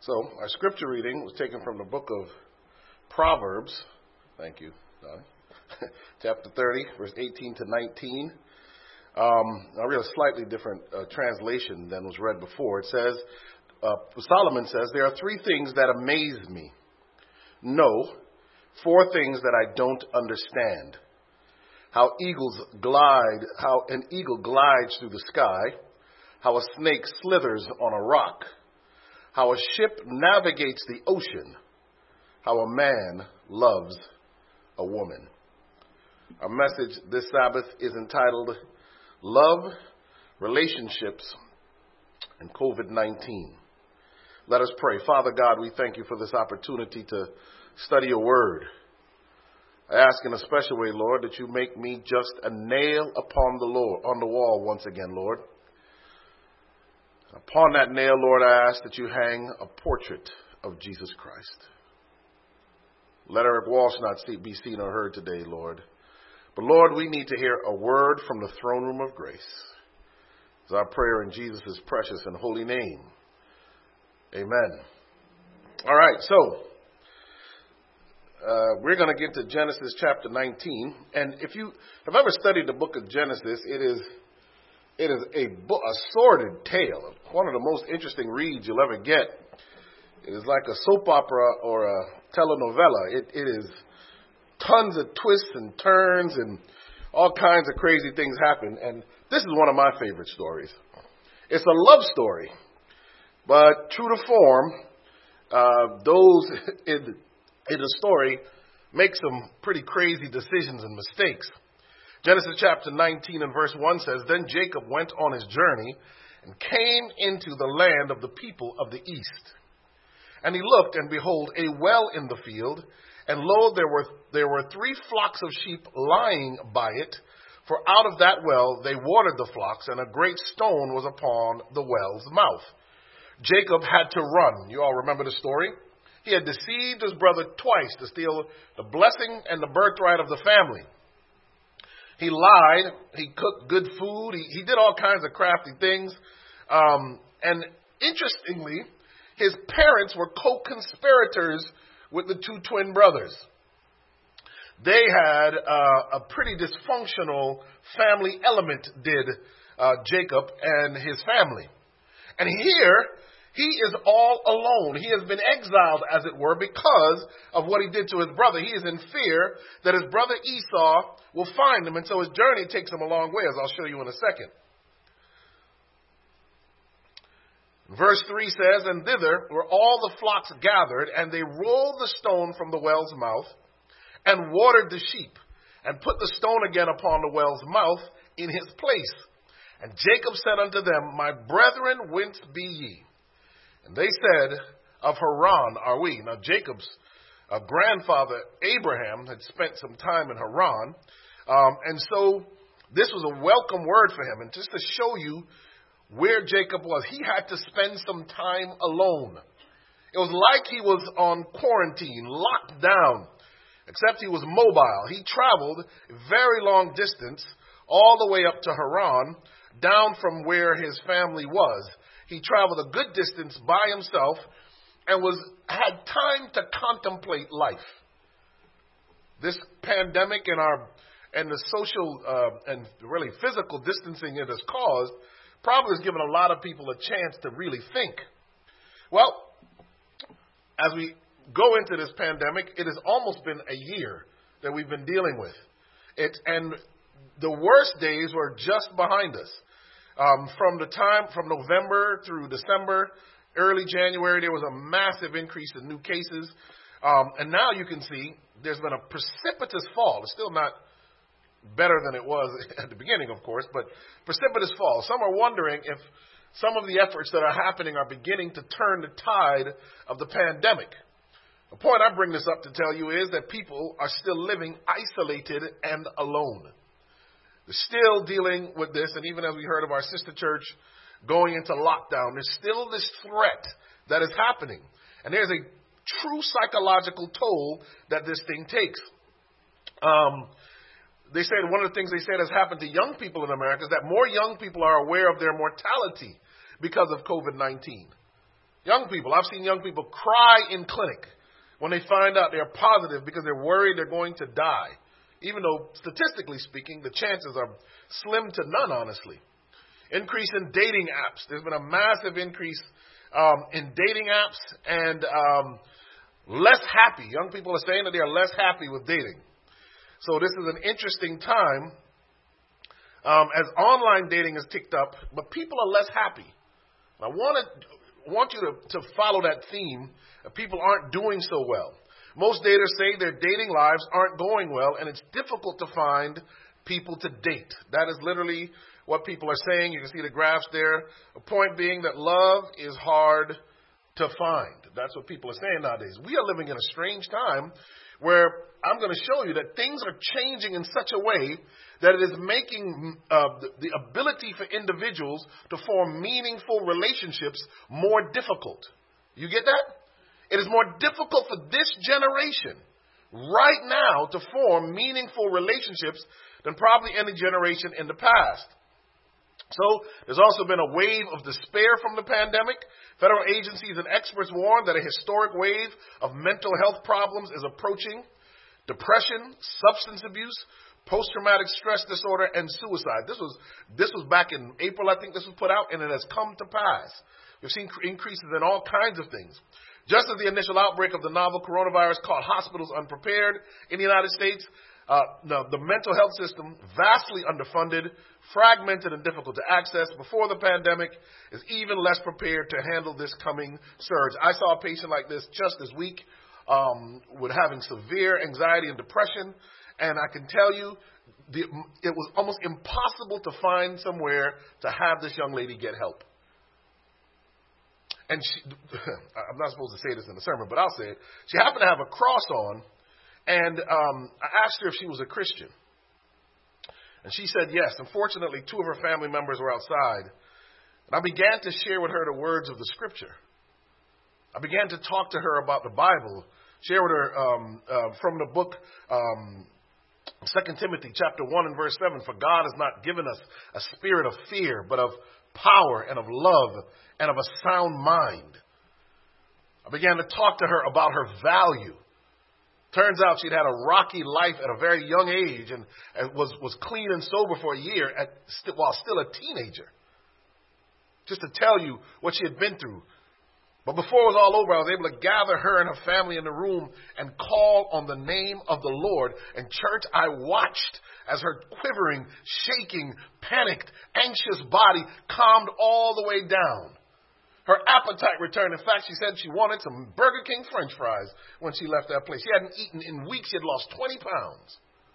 So, our scripture reading was taken from the book of Proverbs. Thank you, Donnie. Chapter 30, verse 18 to 19. I read a slightly different translation than was read before. It says, Solomon says, there are three things that amaze me. No, four things that I don't understand. How an eagle glides through the sky, how a snake slithers on a rock, how a ship navigates the ocean, how a man loves a woman. Our message this Sabbath is entitled, Love, Relationships, and COVID-19. Let us pray. Father God, we thank you for this opportunity to study your word. I ask in a special way, Lord, that you make me just a nail upon the wall once again, Lord. Upon that nail, Lord, I ask that you hang a portrait of Jesus Christ. Let Eric Walsh not be seen or heard today, Lord. But, Lord, we need to hear a word from the throne room of grace. It's our prayer in Jesus' precious and holy name. Amen. All right, so we're going to get to Genesis chapter 19. And if you have ever studied the book of Genesis, it is a sordid tale. One of the most interesting reads you'll ever get. It is like a soap opera or a telenovela. It is tons of twists and turns and all kinds of crazy things happen. And this is one of my favorite stories. It's a love story. But true to form, those in the story make some pretty crazy decisions and mistakes. Genesis chapter 19 and verse 1 says, Then Jacob went on his journey and came into the land of the people of the east. And he looked, and behold, a well in the field, and lo, there were 3 flocks of sheep lying by it. For out of that well they watered the flocks, and a great stone was upon the well's mouth. Jacob had to run. You all remember the story? He had deceived his brother twice to steal the blessing and the birthright of the family. He lied. He cooked good food. He did all kinds of crafty things. And interestingly, his parents were co-conspirators with the 2 twin brothers. They had a pretty dysfunctional family element, did Jacob and his family. And here, he is all alone. He has been exiled, as it were, because of what he did to his brother. He is in fear that his brother Esau will find him, and so his journey takes him a long way, as I'll show you in a second. Verse 3 says, And thither were all the flocks gathered, and they rolled the stone from the well's mouth, and watered the sheep, and put the stone again upon the well's mouth in his place. And Jacob said unto them, My brethren, whence be ye? And they said, Of Haran are we. Now Jacob's grandfather Abraham had spent some time in Haran. And so this was a welcome word for him. And just to show you where Jacob was, he had to spend some time alone. It was like he was on quarantine, locked down, except he was mobile. He traveled a very long distance all the way up to Haran, down from where his family was. He traveled a good distance by himself and had time to contemplate life. This pandemic and the social and really physical distancing it has caused probably has given a lot of people a chance to really think. Well, as we go into this pandemic, it has almost been a year that we've been dealing with it, and the worst days were just behind us. From November through December, early January, there was a massive increase in new cases. And now you can see there's been a precipitous fall. It's still not better than it was at the beginning, of course, but precipitous fall. Some are wondering if some of the efforts that are happening are beginning to turn the tide of the pandemic. The point I bring this up to tell you is that people are still living isolated and alone. They're still dealing with this, and even as we heard of our sister church going into lockdown, there's still this threat that is happening. And there's a true psychological toll that this thing takes. They said one of the things they said has happened to young people in America is that more young people are aware of their mortality because of COVID-19. Young people, I've seen young people cry in clinic when they find out they're positive because they're worried they're going to die. Even though, statistically speaking, the chances are slim to none, honestly. Increase in dating apps. There's been a massive increase in dating apps and less happy. Young people are saying that they are less happy with dating. So this is an interesting time as online dating has ticked up, but people are less happy. I want you to follow that theme. People aren't doing so well. Most daters say their dating lives aren't going well, and it's difficult to find people to date. That is literally what people are saying. You can see the graphs there. The point being that love is hard to find. That's what people are saying nowadays. We are living in a strange time where I'm going to show you that things are changing in such a way that it is making the ability for individuals to form meaningful relationships more difficult. You get that? It is more difficult for this generation right now to form meaningful relationships than probably any generation in the past. So there's also been a wave of despair from the pandemic. Federal agencies and experts warn that a historic wave of mental health problems is approaching. Depression, substance abuse, post-traumatic stress disorder, and suicide. This was back in April, I think this was put out, and it has come to pass. We've seen increases in all kinds of things. Just as the initial outbreak of the novel coronavirus caught hospitals unprepared in the United States, the mental health system, vastly underfunded, fragmented, and difficult to access before the pandemic, is even less prepared to handle this coming surge. I saw a patient like this just this week with having severe anxiety and depression, and I can tell you it was almost impossible to find somewhere to have this young lady get help. And I'm not supposed to say this in the sermon, but I'll say it. She happened to have a cross on, and I asked her if she was a Christian. And she said yes. Unfortunately, two of her family members were outside. And I began to share with her the words of the Scripture. I began to talk to her about the Bible, share with her from the book 2 Timothy chapter 1 and verse 7. For God has not given us a spirit of fear, but of power and of love and of a sound mind. I began to talk to her about her value. Turns out she'd had a rocky life at a very young age and was clean and sober for a year while still a teenager. Just to tell you what she had been through. But before it was all over, I was able to gather her and her family in the room and call on the name of the Lord. And church, I watched as her quivering, shaking, panicked, anxious body calmed all the way down. Her appetite returned. In fact, she said she wanted some Burger King French fries when she left that place. She hadn't eaten in weeks. She had lost 20 pounds.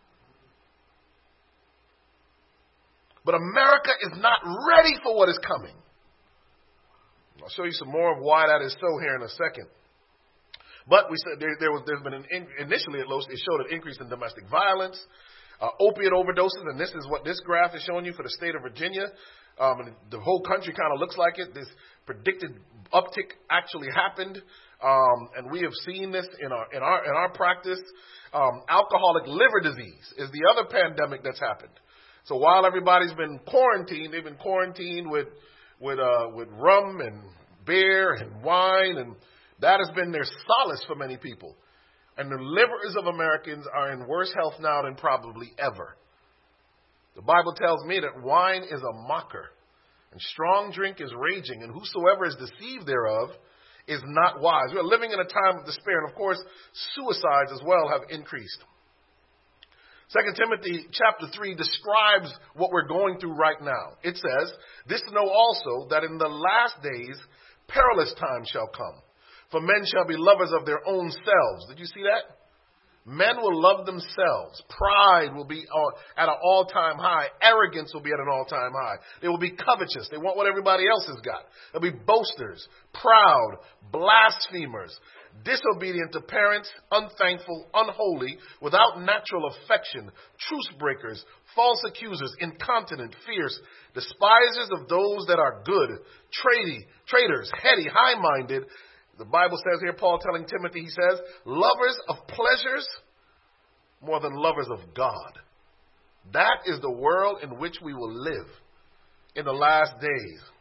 But America is not ready for what is coming. I'll show you some more of why that is so here in a second. But we said there's been initially it showed an increase in domestic violence, opiate overdoses, and this is what this graph is showing you for the state of Virginia. And the whole country kind of looks like it. This predicted uptick actually happened, and we have seen this in our practice. Alcoholic liver disease is the other pandemic that's happened. So while everybody's been quarantined, they've been quarantined with rum and beer and wine, and that has been their solace for many people. And the livers of Americans are in worse health now than probably ever. The Bible tells me that wine is a mocker, and strong drink is raging, and whosoever is deceived thereof is not wise. We are living in a time of despair, and of course, suicides as well have increased. 2 Timothy chapter 3 describes what we're going through right now. It says, "This know also that in the last days perilous times shall come. For men shall be lovers of their own selves." Did you see that? Men will love themselves. Pride will be at an all-time high. Arrogance will be at an all-time high. They will be covetous. They want what everybody else has got. They'll be boasters, proud, blasphemers, disobedient to parents, unthankful, unholy, without natural affection, truce breakers, false accusers, incontinent, fierce, despisers of those that are good, traitors, heady, high-minded. The Bible says here, Paul telling Timothy, he says, lovers of pleasures more than lovers of God. That is the world in which we will live in the last days.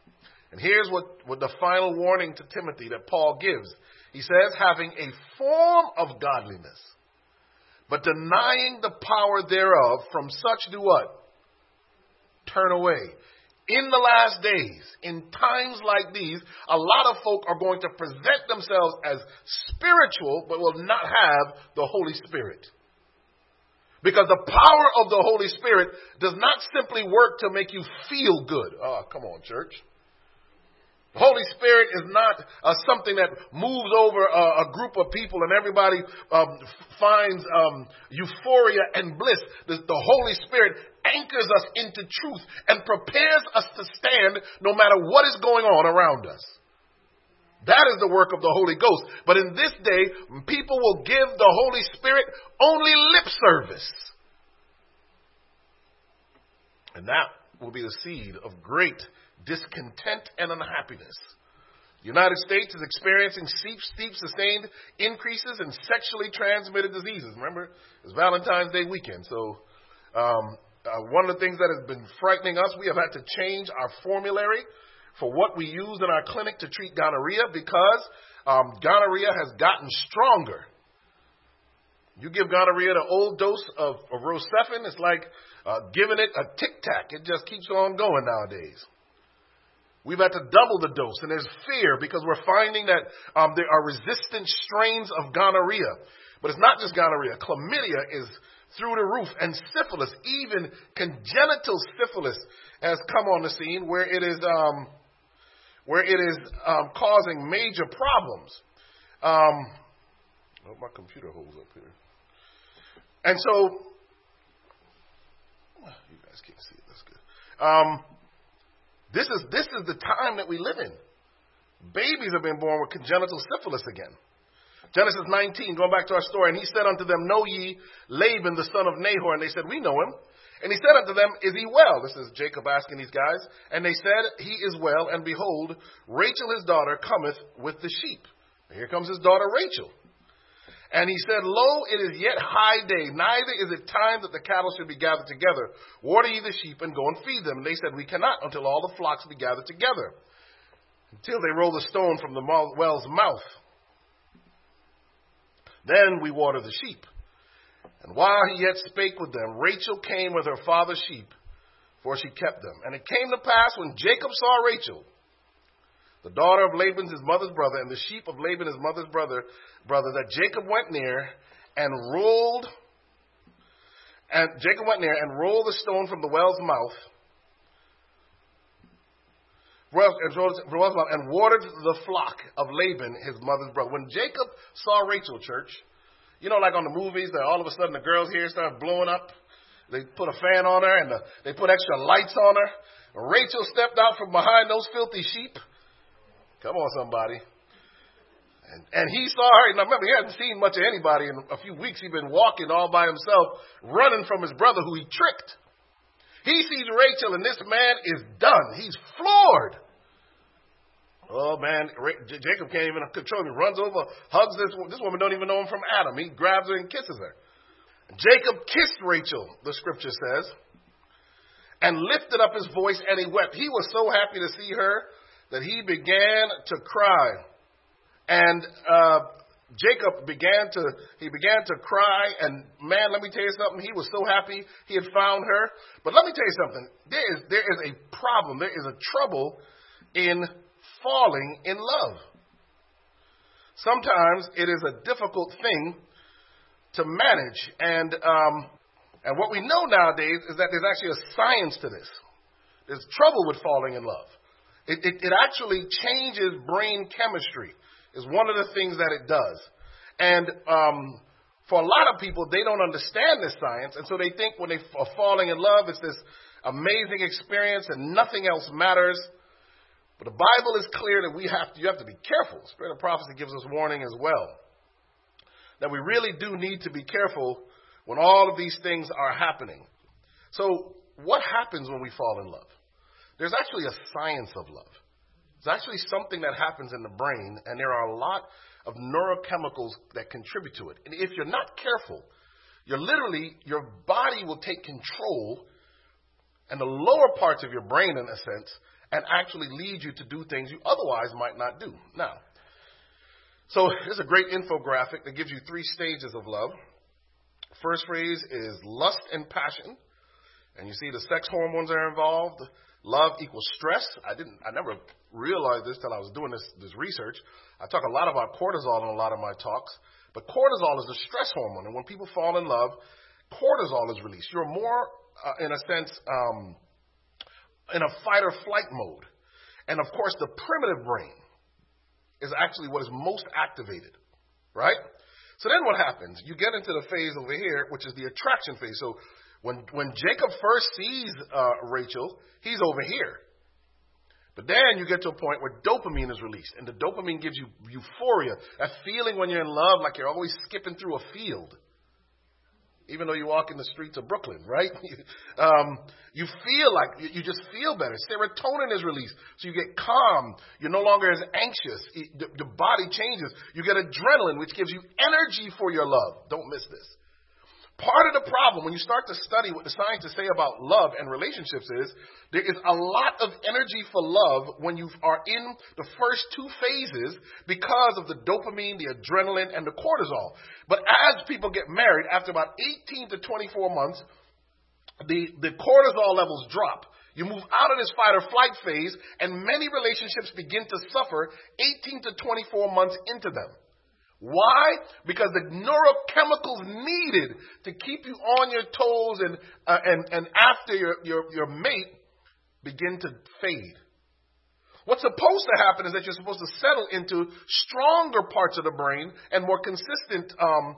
And here's what the final warning to Timothy that Paul gives. He says, having a form of godliness, but denying the power thereof, from such do what? Turn away. In the last days, in times like these, a lot of folk are going to present themselves as spiritual, but will not have the Holy Spirit. Because the power of the Holy Spirit does not simply work to make you feel good. Oh, come on, church. The Holy Spirit is not something that moves over a group of people and everybody finds euphoria and bliss. The Holy Spirit anchors us into truth and prepares us to stand no matter what is going on around us. That is the work of the Holy Ghost. But in this day, people will give the Holy Spirit only lip service. And that will be the seed of great discontent and unhappiness. The United States is experiencing steep sustained increases in sexually transmitted diseases. Remember, it's Valentine's Day weekend. So one of the things that has been frightening us, we have had to change our formulary for what we use in our clinic to treat gonorrhea, because gonorrhea has gotten stronger. You give gonorrhea the old dose of Rocephin, it's like giving it a tic-tac. It just keeps on going nowadays. We've had to double the dose, and there's fear because we're finding that there are resistant strains of gonorrhea. But it's not just gonorrhea. Chlamydia is through the roof, and syphilis, even congenital syphilis, has come on the scene where it is causing major problems. My computer holds up here, and so you guys can't see it. That's good. This is the time that we live in. Babies have been born with congenital syphilis again. Genesis 19, going back to our story, and he said unto them, know ye Laban the son of Nahor? And they said, we know him. And he said unto them, is he well? This is Jacob asking these guys. And they said, he is well, and behold, Rachel his daughter cometh with the sheep. And here comes his daughter Rachel. And he said, lo, it is yet high day, neither is it time that the cattle should be gathered together. Water ye the sheep, and go and feed them. And they said, we cannot until all the flocks be gathered together, until they roll the stone from the well's mouth. Then we water the sheep. And while he yet spake with them, Rachel came with her father's sheep, for she kept them. And it came to pass, when Jacob saw Rachel, the daughter of Laban his mother's brother, and the sheep of Laban his mother's brother, that Jacob went near and rolled the stone from the well's mouth, and watered the flock of Laban his mother's brother. When Jacob saw Rachel, church, you know, like on the movies, that all of a sudden the girls here start blowing up. They put a fan on her and they put extra lights on her. Rachel stepped out from behind those filthy sheep. Come on, somebody. And he saw her. Now remember, he hadn't seen much of anybody in a few weeks. He'd been walking all by himself, running from his brother who he tricked. He sees Rachel, and this man is done. He's floored. Oh, man, Jacob can't even control him. He runs over, hugs this woman, don't even know him from Adam. He grabs her and kisses her. Jacob kissed Rachel, the scripture says, and lifted up his voice, and he wept. He was so happy to see her that he began to cry. And Jacob began to cry, and man, let me tell you something. He was so happy he had found her. But let me tell you something. There is a problem. There is a trouble in falling in love. Sometimes it is a difficult thing to manage, and what we know nowadays is that there's actually a science to this. There's trouble with falling in love. It actually changes brain chemistry. Is one of the things that it does. And for a lot of people, they don't understand this science, and so they think when they are falling in love, it's this amazing experience and nothing else matters. But the Bible is clear that you have to be careful. Spirit of prophecy gives us warning as well. That we really do need to be careful when all of these things are happening. So what happens when we fall in love? There's actually a science of love. It's actually something that happens in the brain, and there are a lot of neurochemicals that contribute to it. And if you're not careful, your body will take control, and the lower parts of your brain, in a sense, and actually lead you to do things you otherwise might not do. Now, so there's a great infographic that gives you 3 stages of love. First phase is lust and passion. And you see the sex hormones are involved. Love equals stress. I never realized this till I was doing this research. I talk a lot about cortisol in a lot of my talks. But cortisol is a stress hormone. And when people fall in love, cortisol is released. You're more, in a sense, in a fight or flight mode. And of course, the primitive brain is actually what is most activated, right? So then what happens? You get into the phase over here, which is the attraction phase. So when Jacob first sees Rachel, he's over here. But then you get to a point where dopamine is released. And the dopamine gives you euphoria, that feeling when you're in love like you're always skipping through a field. Even though you walk in the streets of Brooklyn, right? You feel like, you just feel better. Serotonin is released, so you get calm. You're no longer as anxious. The body changes. You get adrenaline, which gives you energy for your love. Don't miss this. Part of the problem when you start to study what the scientists say about love and relationships is there is a lot of energy for love when you are in the first 2 phases because of the dopamine, the adrenaline, and the cortisol. But as people get married, after about 18 to 24 months, the cortisol levels drop. You move out of this fight or flight phase, and many relationships begin to suffer 18 to 24 months into them. Why? Because the neurochemicals needed to keep you on your toes and after your mate begin to fade. What's supposed to happen is that you're supposed to settle into stronger parts of the brain and more consistent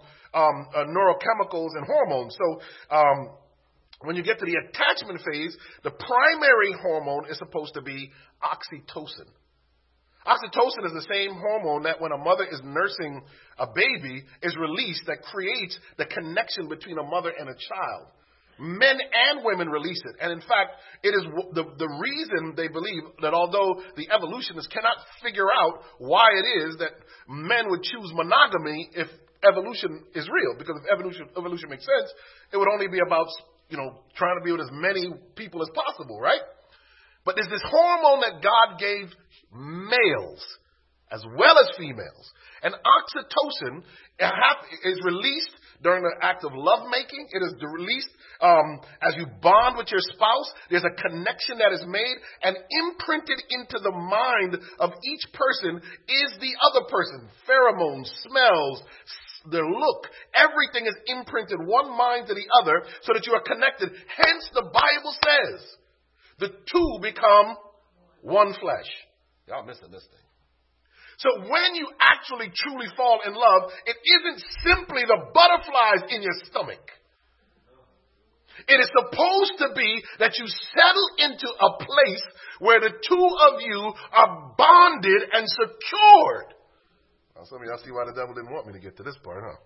neurochemicals and hormones. So when you get to the attachment phase, the primary hormone is supposed to be oxytocin. Oxytocin is the same hormone that when a mother is nursing a baby is released that creates the connection between a mother and a child. Men and women release it. And in fact, it is the reason they believe that although the evolutionists cannot figure out why it is that men would choose monogamy if evolution is real. Because if evolution makes sense, it would only be about, trying to be with as many people as possible, right? But there's this hormone that God gave males as well as females. And oxytocin is released during the act of lovemaking. It is released as you bond with your spouse. There's a connection that is made, and imprinted into the mind of each person is the other person. Pheromones, smells, their look, everything is imprinted one mind to the other so that you are connected. Hence the Bible says the 2 become one flesh. Y'all missing this thing. So when you actually truly fall in love, it isn't simply the butterflies in your stomach. It is supposed to be that you settle into a place where the 2 of you are bonded and secured. Now, some of y'all see why the devil didn't want me to get to this part, huh?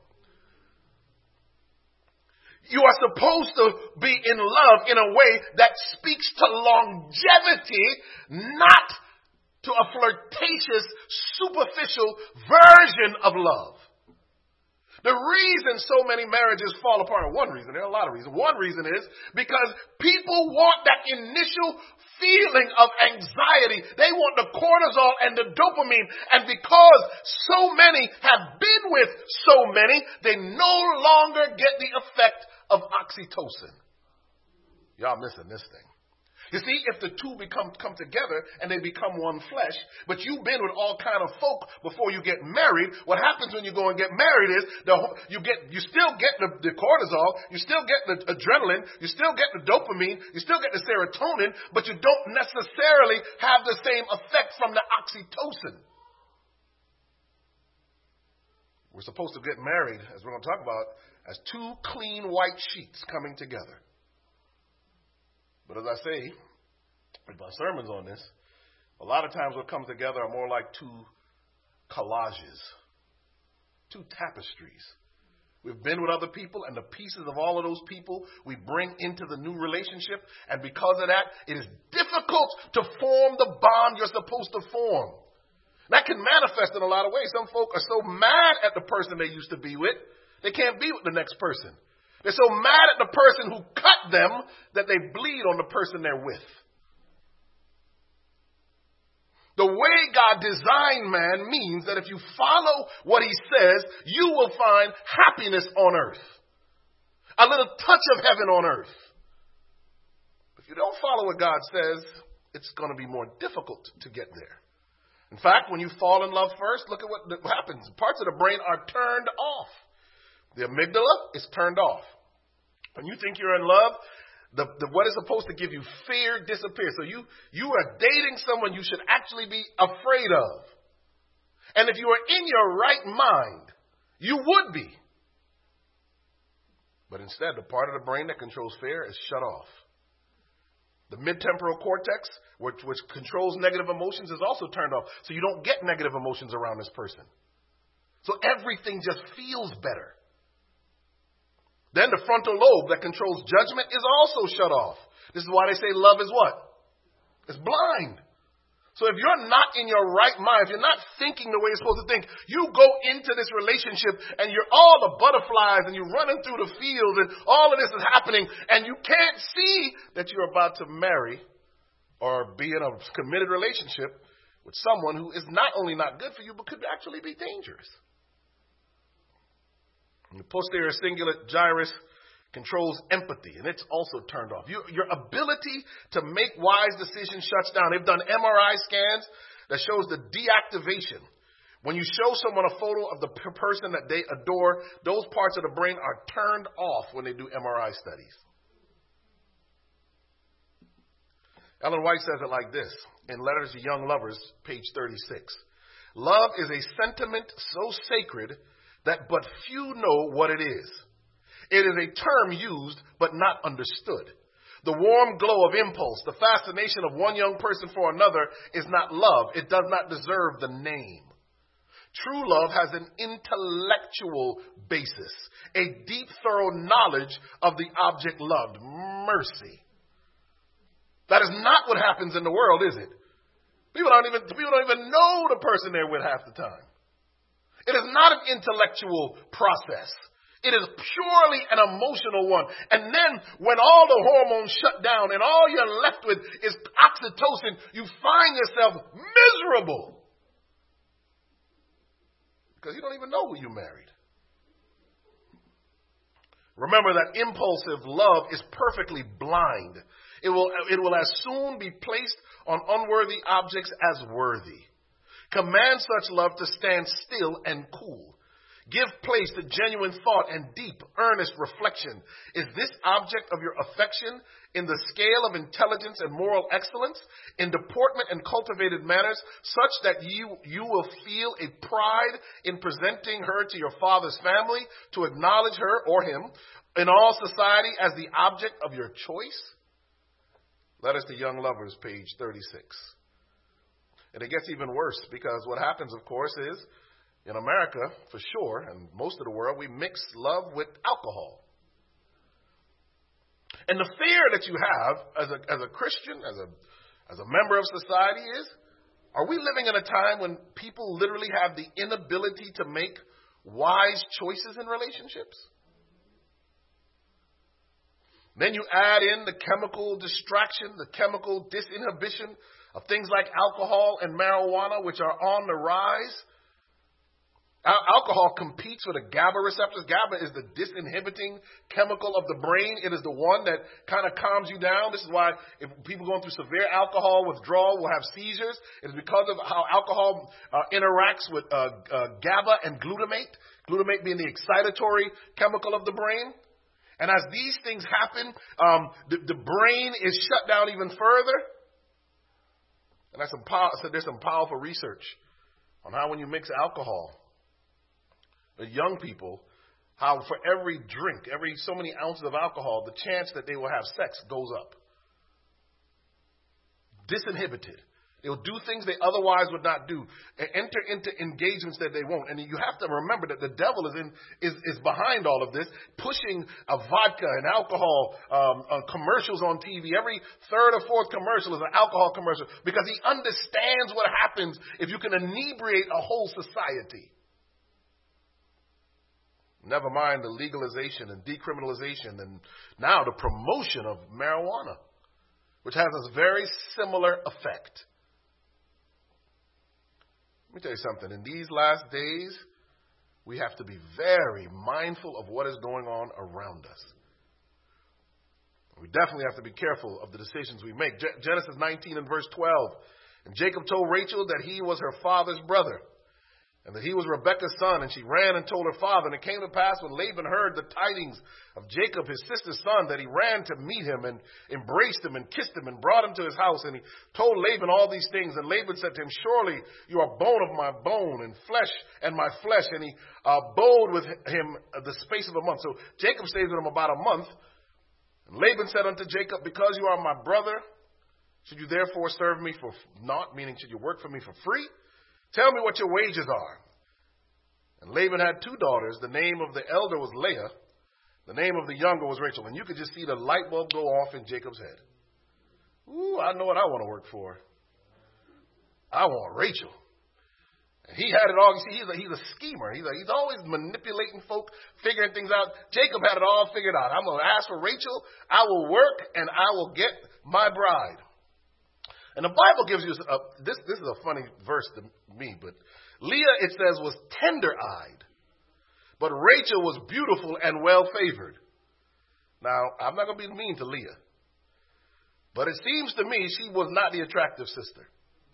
You are supposed to be in love in a way that speaks to longevity, not to a flirtatious, superficial version of love. The reason so many marriages fall apart, one reason, there are a lot of reasons. One reason is because people want that initial feeling of anxiety. They want the cortisol and the dopamine. And because so many have been with so many, they no longer get the effect of oxytocin. Y'all missing this thing. You see, if the 2 come together and they become one flesh, but you've been with all kind of folk before you get married, what happens when you go and get married is you still get the cortisol, you still get the adrenaline, you still get the dopamine, you still get the serotonin, but you don't necessarily have the same effect from the oxytocin. We're supposed to get married, as we're going to talk about, as 2 clean white sheets coming together. But as I say, with my sermons on this, a lot of times what comes together are more like 2 collages, 2 tapestries. We've been with other people, and the pieces of all of those people we bring into the new relationship. And because of that, it is difficult to form the bond you're supposed to form. That can manifest in a lot of ways. Some folk are so mad at the person they used to be with, they can't be with the next person. They're so mad at the person who cut them that they bleed on the person they're with. The way God designed man means that if you follow what he says, you will find happiness on earth. A little touch of heaven on earth. If you don't follow what God says, it's going to be more difficult to get there. In fact, when you fall in love first, look at what happens. Parts of the brain are turned off. The amygdala is turned off. When you think you're in love, what is supposed to give you fear disappears. So you are dating someone you should actually be afraid of. And if you are in your right mind, you would be. But instead, the part of the brain that controls fear is shut off. The midtemporal cortex, which controls negative emotions, is also turned off. So you don't get negative emotions around this person. So everything just feels better. Then the frontal lobe that controls judgment is also shut off. This is why they say love is what? It's blind. So if you're not in your right mind, if you're not thinking the way you're supposed to think, you go into this relationship and you're all the butterflies and you're running through the fields and all of this is happening and you can't see that you're about to marry or be in a committed relationship with someone who is not only not good for you, but could actually be dangerous. And the posterior cingulate gyrus controls empathy, and it's also turned off. Your ability to make wise decisions shuts down. They've done MRI scans that shows the deactivation. When you show someone a photo of the person that they adore, those parts of the brain are turned off when they do MRI studies. Ellen White says it like this in Letters to Young Lovers, page 36. Love is a sentiment so sacred that but few know what it is. It is a term used but not understood. The warm glow of impulse, the fascination of one young person for another is not love. It does not deserve the name. True love has an intellectual basis, a deep, thorough knowledge of the object loved. Mercy. That is not what happens in the world, is it? People don't even know the person they're with half the time. It is not an intellectual process. It is purely an emotional one. And then when all the hormones shut down and all you're left with is oxytocin, you find yourself miserable. Because you don't even know who you married. Remember that impulsive love is perfectly blind. It will as soon be placed on unworthy objects as worthy. Command such love to stand still and cool. Give place to genuine thought and deep, earnest reflection. Is this object of your affection in the scale of intelligence and moral excellence, in deportment and cultivated manners, such that you will feel a pride in presenting her to your father's family, to acknowledge her or him in all society as the object of your choice? Letters to Young Lovers, page 36. And it gets even worse because what happens, of course, is in America, for sure, and most of the world, we mix love with alcohol. And the fear that you have as a Christian, as a member of society is, are we living in a time when people literally have the inability to make wise choices in relationships? Then you add in the chemical distraction, the chemical disinhibition of things like alcohol and marijuana, which are on the rise. Alcohol competes with the GABA receptors. GABA is the disinhibiting chemical of the brain. It is the one that kind of calms you down. This is why if people going through severe alcohol withdrawal will have seizures. It is because of how alcohol interacts with GABA and glutamate. Glutamate being the excitatory chemical of the brain. And as these things happen, the brain is shut down even further. And there's some powerful research on how when you mix alcohol with young people, how for every drink, every so many ounces of alcohol, the chance that they will have sex goes up. Disinhibited. They'll do things they otherwise would not do. And enter into engagements that they won't. And you have to remember that the devil is behind all of this, pushing a vodka and alcohol commercials on TV. Every third or fourth commercial is an alcohol commercial because he understands what happens if you can inebriate a whole society. Never mind the legalization and decriminalization and now the promotion of marijuana, which has a very similar effect. me tell you something. In these last days, we have to be very mindful of what is going on around us. We definitely have to be careful of the decisions we make. Genesis 19 and verse 12. And Jacob told Rachel that he was her father's brother, and that he was Rebekah's son. And she ran and told her father. And it came to pass when Laban heard the tidings of Jacob, his sister's son, that he ran to meet him and embraced him and kissed him and brought him to his house. And he told Laban all these things. And Laban said to him, surely you are bone of my bone and flesh and my flesh. And he abode with him the space of a month. So Jacob stays with him about a month. And Laban said unto Jacob, because you are my brother, should you therefore serve me for naught? Meaning, should you work for me for free? Tell me what your wages are. And Laban had 2 daughters. The name of the elder was Leah. The name of the younger was Rachel. And you could just see the light bulb go off in Jacob's head. Ooh, I know what I want to work for. I want Rachel. And he had it all. You see, he's a schemer. He's always manipulating folk, figuring things out. Jacob had it all figured out. I'm going to ask for Rachel. I will work, and I will get my bride. And the Bible gives you this is a funny verse to me, but Leah, it says, was tender-eyed, but Rachel was beautiful and well-favored. Now, I'm not going to be mean to Leah, but it seems to me she was not the attractive sister.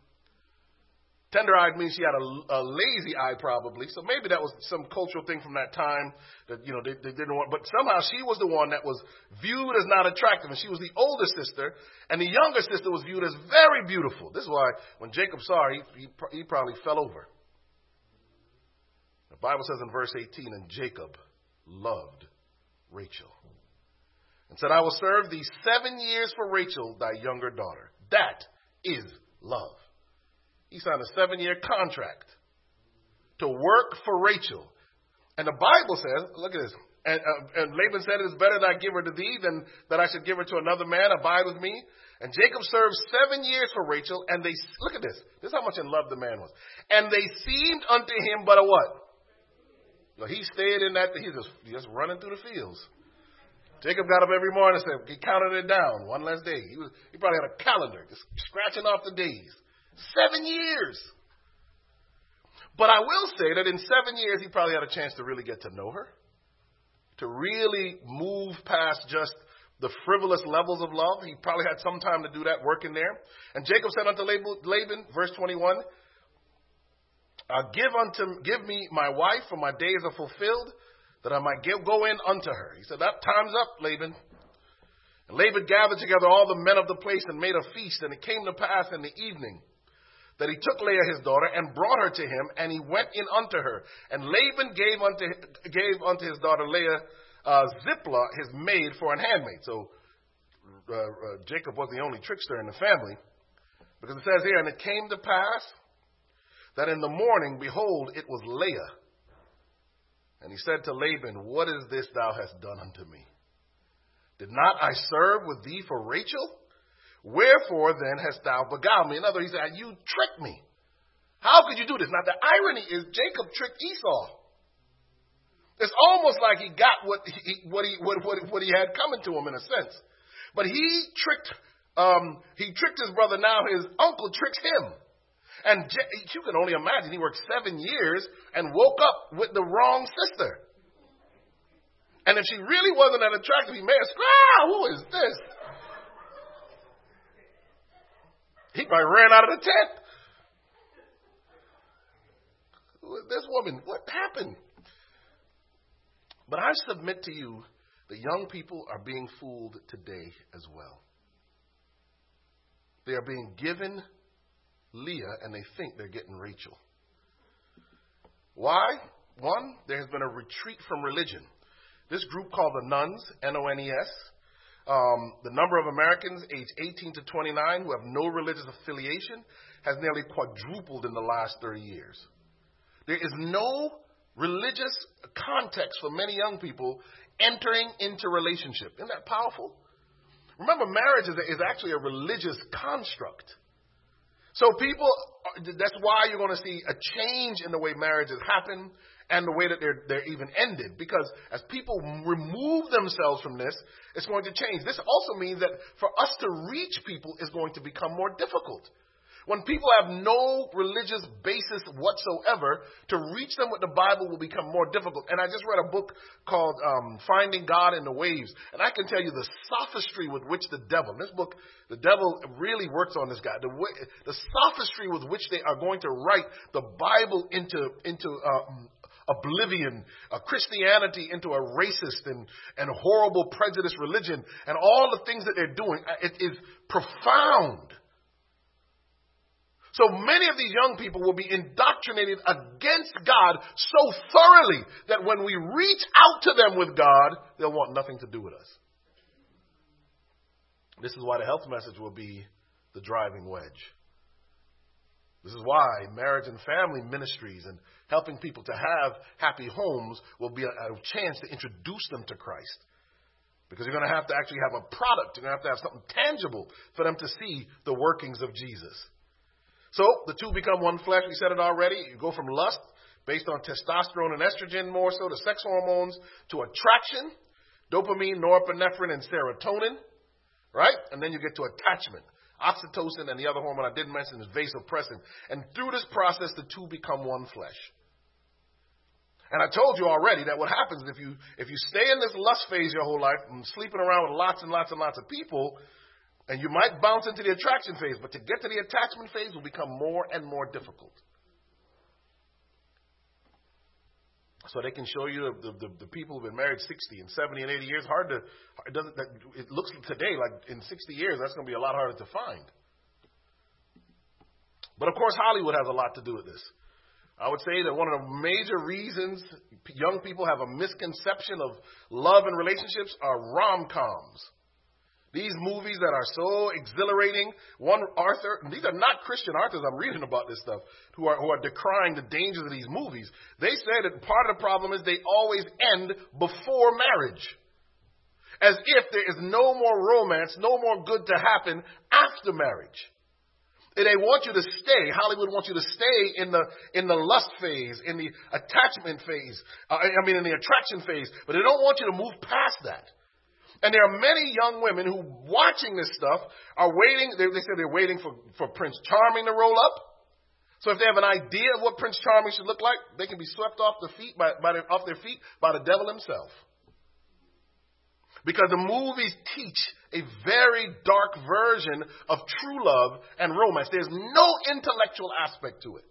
Tender-eyed means she had a lazy eye, probably. So maybe that was some cultural thing from that time that, they didn't want. But somehow she was the one that was viewed as not attractive. And she was the older sister. And the younger sister was viewed as very beautiful. This is why when Jacob saw her, he probably fell over. The Bible says in verse 18, and Jacob loved Rachel and said, I will serve thee 7 years for Rachel, thy younger daughter. That is love. He signed a 7-year contract to work for Rachel. And the Bible says, look at this. And Laban said, it is better that I give her to thee than that I should give her to another man. Abide with me. And Jacob served 7 years for Rachel. And they, look at this. This is how much in love the man was. And they seemed unto him but a what? He stayed in that. He just running through the fields. Jacob got up every morning and said, he counted it down. One less day. He probably had a calendar just scratching off the days. 7 years. But I will say that in 7 years, he probably had a chance to really get to know her, to really move past just the frivolous levels of love. He probably had some time to do that, working there. And Jacob said unto Laban, verse 21, give me my wife, for my days are fulfilled, that I might go in unto her. He said, that time's up, Laban. And Laban gathered together all the men of the place and made a feast. And it came to pass in the evening that he took Leah his daughter and brought her to him, and he went in unto her. And Laban gave unto his daughter Leah Zipporah, his maid, for an handmaid. So Jacob was the only trickster in the family, because it says here, and it came to pass that in the morning, behold, it was Leah. And he said to Laban, what is this thou hast done unto me? Did not I serve with thee for Rachel? Wherefore then hast thou beguiled me? In other words, he said, you tricked me. How could you do this? Now the irony is Jacob tricked Esau. It's almost like he got what he had coming to him in a sense. But he tricked his brother. Now his uncle tricks him. And you can only imagine he worked 7 years and woke up with the wrong sister. And if she really wasn't that attractive, he may have said, who is this? He probably ran out of the tent. Who is this woman? What happened? But I submit to you that young people are being fooled today as well. They are being given Leah and they think they're getting Rachel. Why? One, there has been a retreat from religion. This group called the Nuns, N-O-N-E-S, the number of Americans aged 18 to 29 who have no religious affiliation has nearly quadrupled in the last 30 years. There is no religious context for many young people entering into relationship. Isn't that powerful? Remember, marriage is actually a religious construct. So that's why you're going to see a change in the way marriages happen and the way that they're even ended. Because as people remove themselves from this, it's going to change. This also means that for us to reach people is going to become more difficult. When people have no religious basis whatsoever, to reach them with the Bible will become more difficult. And I just read a book called Finding God in the Waves. And I can tell you the sophistry with which the devil, in this book, the devil really works on this guy. The sophistry with which they are going to write the Bible into oblivion, Christianity into a racist and horrible prejudiced religion, and all the things that they're doing, it is profound. So many of these young people will be indoctrinated against God so thoroughly that when we reach out to them with God, they'll want nothing to do with us. This is why the health message will be the driving wedge. This is why marriage and family ministries and helping people to have happy homes will be a chance to introduce them to Christ. Because you're going to have to actually have a product. You're going to have something tangible for them to see the workings of Jesus. So the two become one flesh. We said it already. You go from lust based on testosterone and estrogen more so to sex hormones to attraction, dopamine, norepinephrine, and serotonin. Right? And then you get to attachment. Oxytocin and the other hormone I didn't mention is vasopressin. And through this process, the two become one flesh. And I told you already that what happens if you stay in this lust phase your whole life and sleeping around with lots and lots and lots of people, and you might bounce into the attraction phase, but to get to the attachment phase will become more and more difficult. So they can show you the people who've been married 60 and 70 and 80 years. It looks today like in 60 years that's going to be a lot harder to find. But of course Hollywood has a lot to do with this. I would say that one of the major reasons young people have a misconception of love and relationships are rom-coms. These movies that are so exhilarating. One author, and these are not Christian authors, I'm reading about this stuff, who are decrying the dangers of these movies. They say that part of the problem is they always end before marriage. As if there is no more romance, no more good to happen after marriage. And they want you to stay. Hollywood wants you to stay in the lust phase, in the attachment phase, in the attraction phase, but they don't want you to move past that. And there are many young women who, watching this stuff, are waiting. They say they're waiting for Prince Charming to roll up. So if they have an idea of what Prince Charming should look like, they can be swept off their feet by the devil himself. Because the movies teach a very dark version of true love and romance. There's no intellectual aspect to it.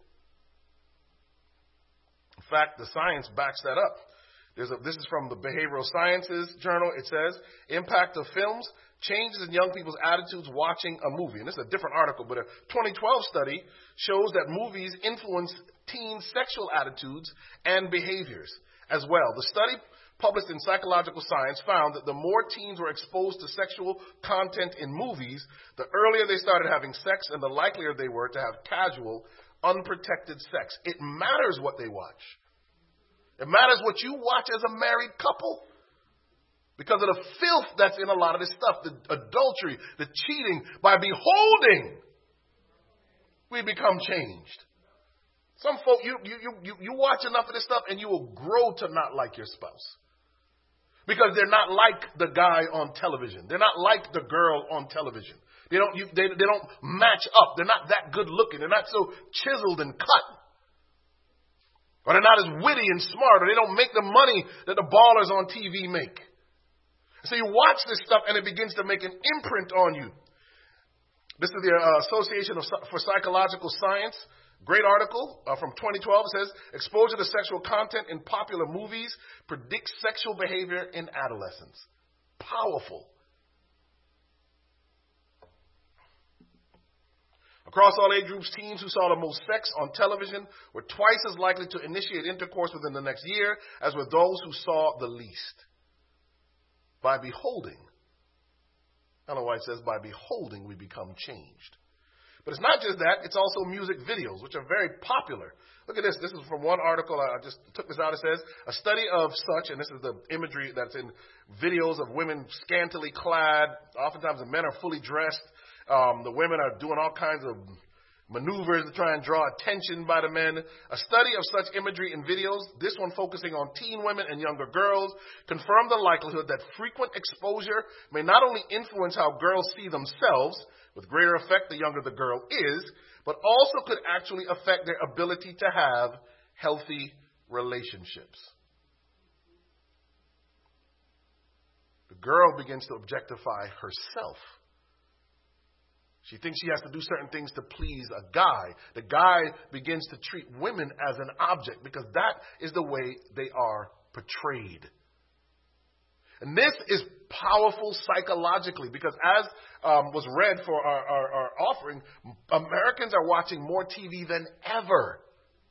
In fact, the science backs that up. This is from the Behavioral Sciences Journal. It says, impact of films, changes in young people's attitudes watching a movie. And this is a different article, but a 2012 study shows that movies influence teens' sexual attitudes and behaviors as well. The study, published in Psychological Science, found that the more teens were exposed to sexual content in movies, the earlier they started having sex and the likelier they were to have casual, unprotected sex. It matters what they watch. It matters what you watch as a married couple. Because of the filth that's in a lot of this stuff, the adultery, the cheating. By beholding, we become changed. Some folk, you watch enough of this stuff and you will grow to not like your spouse. Because they're not like the guy on television. They're not like the girl on television. They don't match up. They're not that good looking. They're not so chiseled and cut. Or they're not as witty and smart, or they don't make the money that the ballers on TV make. So you watch this stuff and it begins to make an imprint on you. This is the Association for Psychological Science. Great article from 2012. It says, exposure to sexual content in popular movies predicts sexual behavior in adolescence. Powerful. Across all age groups, teens who saw the most sex on television were twice as likely to initiate intercourse within the next year as were those who saw the least. By beholding. I don't know why it says by beholding we become changed. But it's not just that, it's also music videos, which are very popular. Look at this. This is from one article. I just took this out. It says, a study of such, and this is the imagery that's in videos of women scantily clad. Oftentimes the men are fully dressed. The women are doing all kinds of maneuvers to try and draw attention by the men. A study of such imagery in videos, this one focusing on teen women and younger girls, confirmed the likelihood that frequent exposure may not only influence how girls see themselves, with greater effect the younger the girl is, but also could actually affect their ability to have healthy relationships. The girl begins to objectify herself. She thinks she has to do certain things to please a guy. The guy begins to treat women as an object because that is the way they are portrayed. And this is powerful psychologically because as was read for our offering, Americans are watching more TV than ever.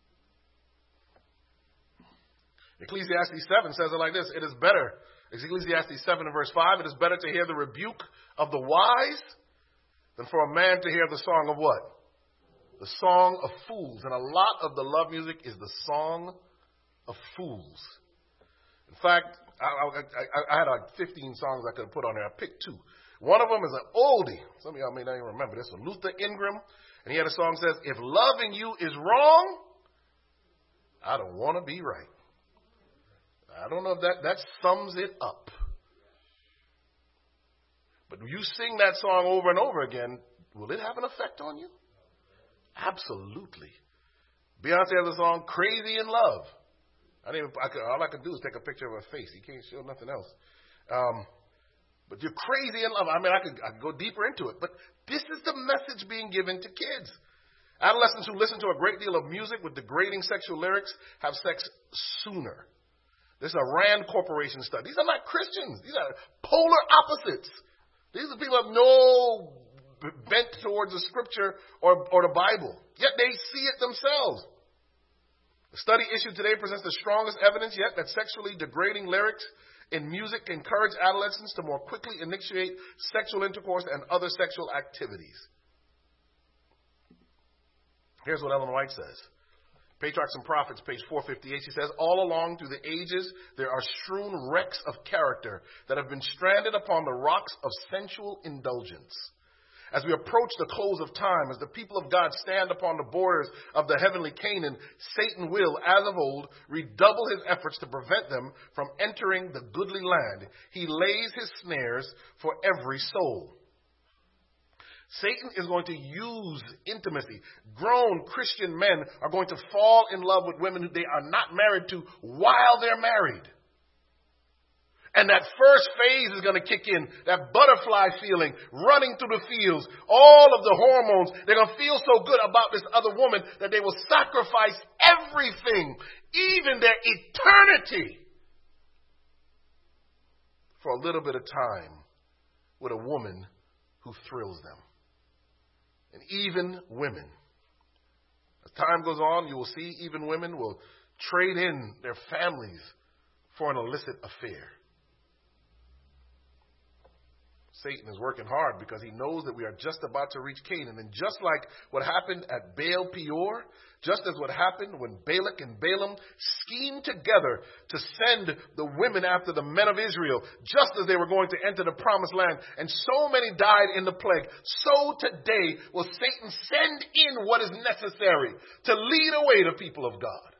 Ecclesiastes 7 says it like this. It is better, Ecclesiastes 7 and verse 5, it is better to hear the rebuke of the wise than for a man to hear the song of what? The song of fools. And a lot of the love music is the song of fools. In fact, I had like 15 songs I could have put on there. I picked two. One of them is an oldie. Some of y'all may not even remember this one. Luther Ingram. And he had a song that says, if loving you is wrong, I don't want to be right. I don't know if that sums it up. But when you sing that song over and over again, will it have an effect on you? Absolutely. Beyonce has a song, Crazy in Love. All I could do is take a picture of her face. You can't show nothing else. But you're crazy in love. I could go deeper into it. But this is the message being given to kids. Adolescents who listen to a great deal of music with degrading sexual lyrics have sex sooner. This is a Rand Corporation study. These are not Christians. These are polar opposites. These are people who have no bent towards the scripture or the Bible. Yet they see it themselves. The study issued today presents the strongest evidence yet that sexually degrading lyrics in music encourage adolescents to more quickly initiate sexual intercourse and other sexual activities. Here's what Ellen White says. Patriarchs and Prophets, page 458, she says, all along through the ages, there are strewn wrecks of character that have been stranded upon the rocks of sensual indulgence. As we approach the close of time, as the people of God stand upon the borders of the heavenly Canaan, Satan will, as of old, redouble his efforts to prevent them from entering the goodly land. He lays his snares for every soul. Satan is going to use intimacy. Grown Christian men are going to fall in love with women who they are not married to while they're married. And that first phase is going to kick in, that butterfly feeling, running through the fields, all of the hormones. They're going to feel so good about this other woman that they will sacrifice everything, even their eternity, for a little bit of time with a woman who thrills them. And even women. As time goes on, you will see even women will trade in their families for an illicit affair. Satan is working hard because he knows that we are just about to reach Canaan. And just like what happened at Baal Peor, just as what happened when Balak and Balaam schemed together to send the women after the men of Israel, just as they were going to enter the promised land, and so many died in the plague, so today will Satan send in what is necessary to lead away the people of God.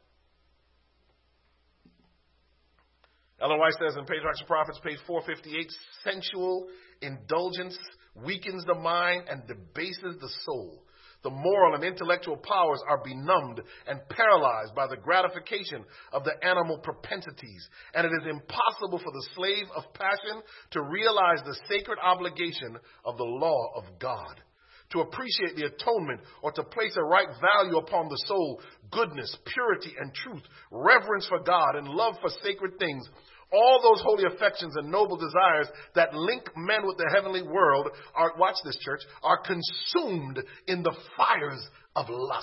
Ellen White says in Patriarchs and Prophets, page 458, sensual indulgence weakens the mind and debases the soul. The moral and intellectual powers are benumbed and paralyzed by the gratification of the animal propensities, and it is impossible for the slave of passion to realize the sacred obligation of the law of God, to appreciate the atonement, or to place a right value upon the soul, goodness, purity, and truth, reverence for God, and love for sacred things. All those holy affections and noble desires that link men with the heavenly world are, watch this church, are consumed in the fires of lust.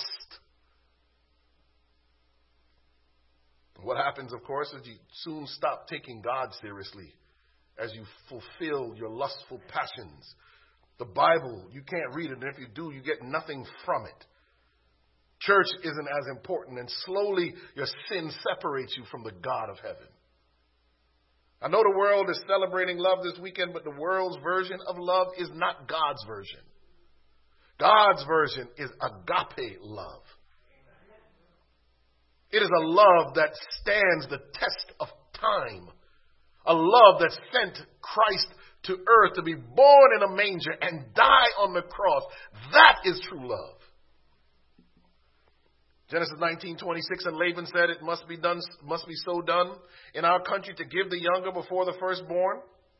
What happens, of course, is you soon stop taking God seriously as you fulfill your lustful passions. The Bible, you can't read it, and if you do, you get nothing from it. Church isn't as important, and slowly your sin separates you from the God of heaven. I know the world is celebrating love this weekend, but the world's version of love is not God's version. God's version is agape love. It is a love that stands the test of time. A love that sent Christ to earth to be born in a manger and die on the cross. That is true love. Genesis 19:26, and Laban said, it must be so done in our country to give the younger before the firstborn.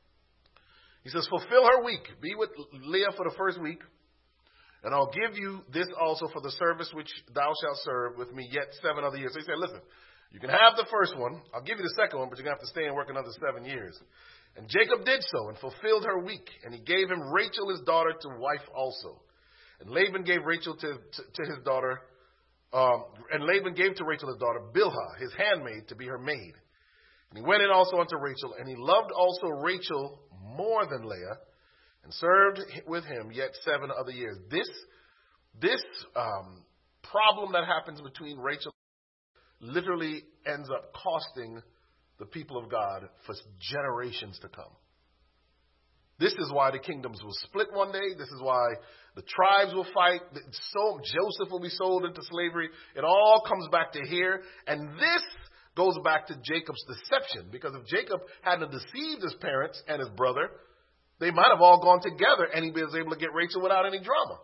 He says, fulfill her week. Be with Leah for the first week. And I'll give you this also for the service which thou shalt serve with me yet 7 other years. So he said, listen, you can have the first one. I'll give you the second one, but you're going to have to stay and work another 7 years. And Jacob did so and fulfilled her week. And he gave him Rachel, his daughter, to wife also. And Laban gave Rachel to his daughter. And Laban gave to Rachel his daughter Bilhah, his handmaid, to be her maid. And he went in also unto Rachel, and he loved also Rachel more than Leah, and served with him yet 7 other years. This problem that happens between Rachel literally ends up costing the people of God for generations to come. This is why the kingdoms will split one day. This is why the tribes will fight. So Joseph will be sold into slavery. It all comes back to here. And this goes back to Jacob's deception. Because if Jacob hadn't deceived his parents and his brother, they might have all gone together and he was able to get Rachel without any drama.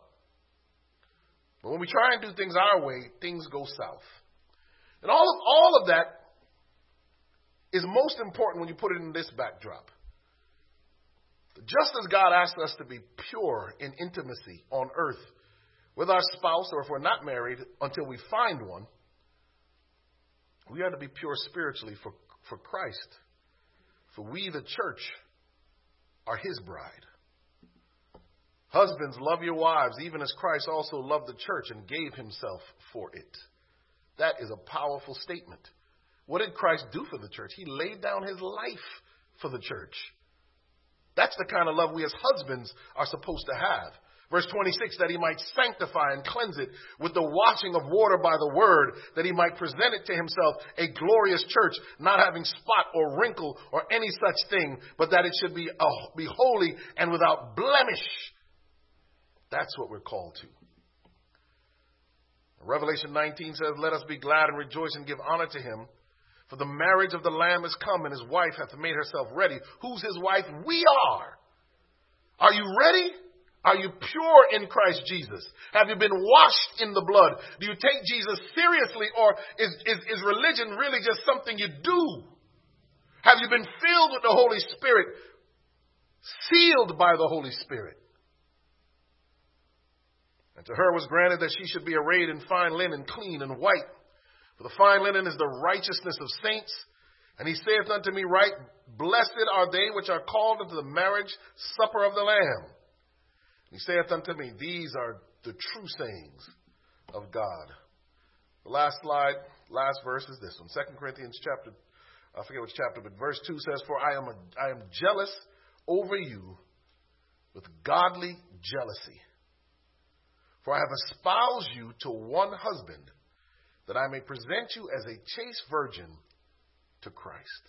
But when we try and do things our way, things go south. And all of that is most important when you put it in this backdrop. Just as God asks us to be pure in intimacy on earth with our spouse, or if we're not married, until we find one, we are to be pure spiritually for Christ. For we, the church, are his bride. Husbands, love your wives, even as Christ also loved the church and gave himself for it. That is a powerful statement. What did Christ do for the church? He laid down his life for the church. That's the kind of love we as husbands are supposed to have. Verse 26, that he might sanctify and cleanse it with the washing of water by the word, that he might present it to himself a glorious church, not having spot or wrinkle or any such thing, but that it should be holy and without blemish. That's what we're called to. Revelation 19 says, let us be glad and rejoice and give honor to him. For the marriage of the Lamb is come, and his wife hath made herself ready. Who's his wife? We are. Are you ready? Are you pure in Christ Jesus? Have you been washed in the blood? Do you take Jesus seriously, or is religion really just something you do? Have you been filled with the Holy Spirit, sealed by the Holy Spirit? And to her was granted that she should be arrayed in fine linen, clean and white. For the fine linen is the righteousness of saints. And he saith unto me, right, blessed are they which are called unto the marriage supper of the Lamb. And he saith unto me, these are the true sayings of God. The last slide, last verse is this one. 2 Corinthians chapter, I forget which chapter, but verse 2 says, for I am jealous over you with godly jealousy. For I have espoused you to one husband, that I may present you as a chaste virgin to Christ.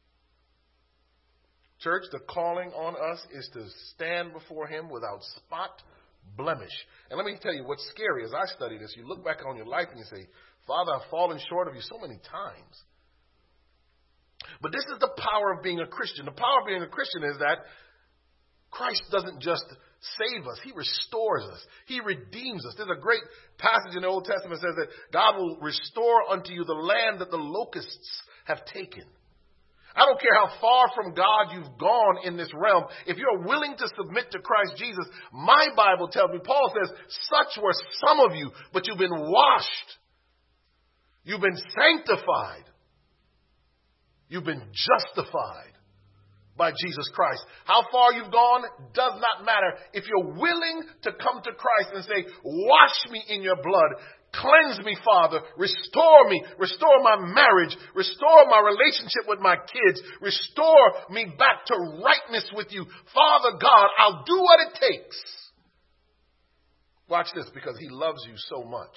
Church, the calling on us is to stand before him without spot, blemish. And let me tell you what's scary as I study this. You look back on your life and you say, Father, I've fallen short of you so many times. But this is the power of being a Christian. The power of being a Christian is that Christ doesn't just save us. He restores us. He redeems us. There's a great passage in the Old Testament that says that God will restore unto you the land that the locusts have taken. I don't care how far from God you've gone in this realm. If you're willing to submit to Christ Jesus, my Bible tells me, Paul says, such were some of you, but you've been washed. You've been sanctified. You've been justified by Jesus Christ. How far you've gone does not matter. If you're willing to come to Christ and say, wash me in your blood, cleanse me, Father, restore me, restore my marriage, restore my relationship with my kids, restore me back to rightness with you. Father God, I'll do what it takes. Watch this, because he loves you so much.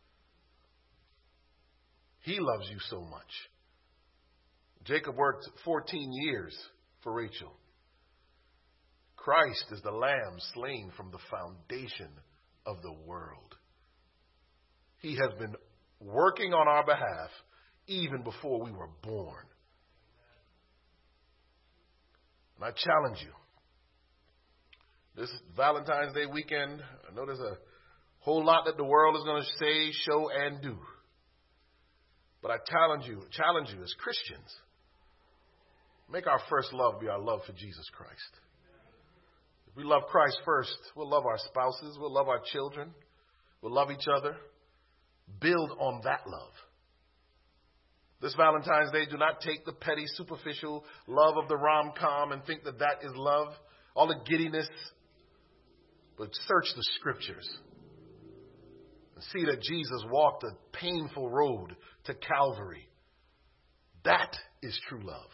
He loves you so much. Jacob worked 14 years for Rachel. Christ is the lamb slain from the foundation of the world. He has been working on our behalf even before we were born. And I challenge you, This Valentine's Day weekend, I know there's a whole lot that the world is going to say, show, and do. But I challenge you as Christians, make our first love be our love for Jesus Christ. If we love Christ first, we'll love our spouses, we'll love our children, we'll love each other. Build on that love. This Valentine's Day, do not take the petty, superficial love of the rom-com and think that that is love, all the giddiness, but search the scriptures and see that Jesus walked a painful road to Calvary. That is true love.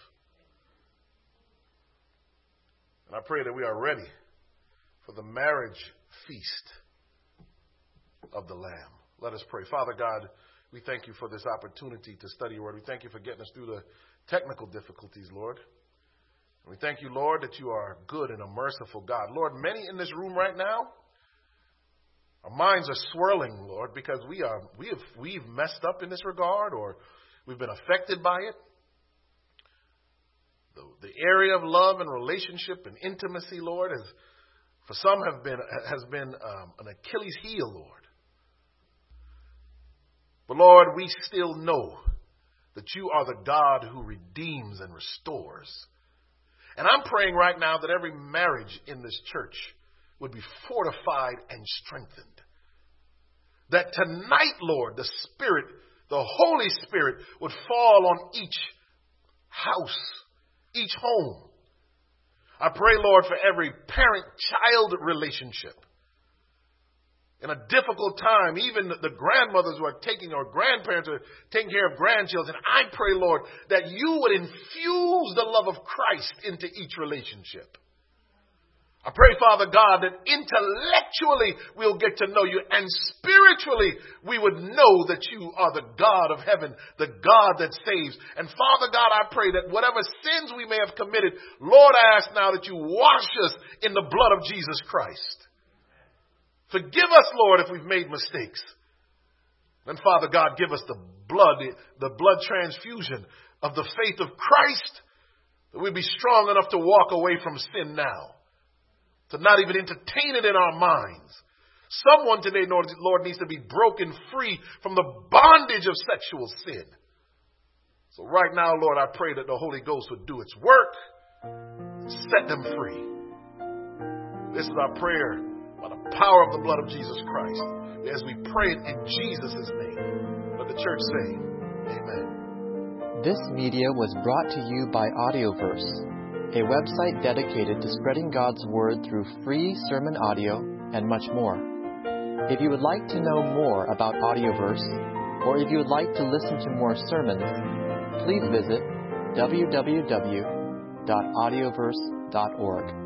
And I pray that we are ready for the marriage feast of the Lamb. Let us pray. Father God, we thank you for this opportunity to study your word. We thank you for getting us through the technical difficulties, Lord. And we thank you, Lord, that you are good and a merciful God. Lord, many in this room right now, our minds are swirling, Lord, because we've messed up in this regard, or we've been affected by it. The area of love and relationship and intimacy, Lord, for some has been an Achilles heel, Lord. But Lord, we still know that you are the God who redeems and restores. And I'm praying right now that every marriage in this church would be fortified and strengthened. That tonight, Lord, the Holy Spirit would fall on each house, each home. I pray, Lord, for every parent-child relationship. In a difficult time, even the grandmothers who are or grandparents who are taking care of grandchildren, I pray, Lord, that you would infuse the love of Christ into each relationship. I pray, Father God, that intellectually we'll get to know you, and spiritually we would know that you are the God of heaven, the God that saves. And Father God, I pray that whatever sins we may have committed, Lord, I ask now that you wash us in the blood of Jesus Christ. Forgive us, Lord, if we've made mistakes. And Father God, give us the blood transfusion of the faith of Christ, that we'd be strong enough to walk away from sin now, to not even entertain it in our minds. Someone today, Lord, needs to be broken free from the bondage of sexual sin. So right now, Lord, I pray that the Holy Ghost would do its work, set them free. This is our prayer by the power of the blood of Jesus Christ. As we pray it in Jesus' name, let the church say, amen. This media was brought to you by Audioverse, a website dedicated to spreading God's Word through free sermon audio and much more. If you would like to know more about Audioverse, or if you would like to listen to more sermons, please visit www.audioverse.org.